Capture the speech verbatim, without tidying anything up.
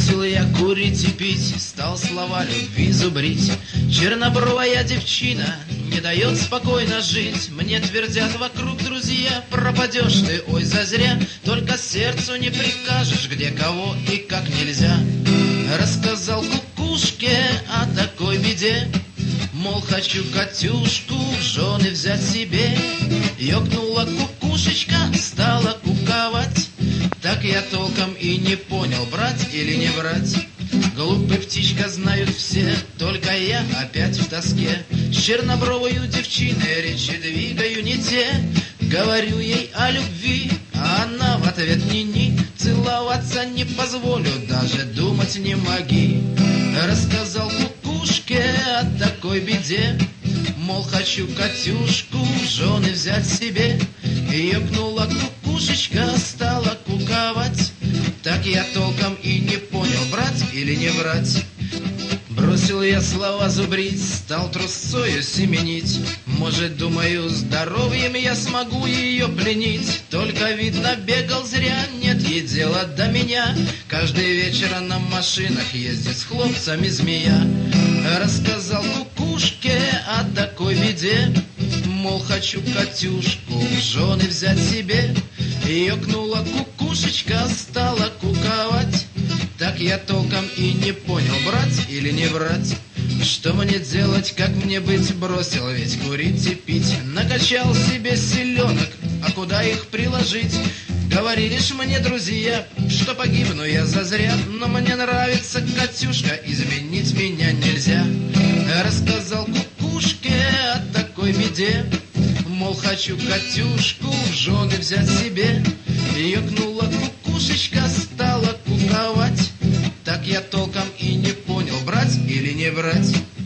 Бросил я курить и пить, стал слова любви зубрить. Чернобровая девчина не дает спокойно жить. Мне твердят вокруг друзья: пропадешь ты, ой, зазря. Только сердцу не прикажешь, где кого и как нельзя. Рассказал кукушке о такой беде, мол, хочу Катюшку в жены взять себе. Ёкнула кукушечка, стала куковать. Так я толком и не понял, брать или не брать. Глупая птичка знают все, только я опять в тоске. С чернобровою девчиной речи двигаю не те. Говорю ей о любви, а она в ответ ни-ни. Целоваться не позволю, даже думать не моги. Рассказал кукушке о такой беде, мол, хочу Катюшку в жены взять себе. Ёкнула кукушечка, стала куковать. Так я толком и не понял, брать или не брать. Бросил я слова зубрить, стал трусцою семенить. Может, думаю, здоровьем я смогу ее пленить. Только, видно, бегал зря, нет ей дела до меня. Каждый вечер на машинах ездит с хлопцами змея. Рассказал кукушке о такой беде, мол, хочу Катюшку в жены взять себе. Ёкнула кукушечка, стала куковать. Так я толком и не понял, брать или не брать. Что мне делать, как мне быть, бросил ведь курить и пить. Накачал себе селенок, а куда их приложить? Говорили ж мне друзья, что погибну я зазря. Но мне нравится Катюшка, изменить меня нельзя. Рассказал кукушке о такой беде, мол, хочу Катюшку в жены взять себе. Ёкнула кукушечка, стала куковать. Так я толком и не понял, брать или не брать.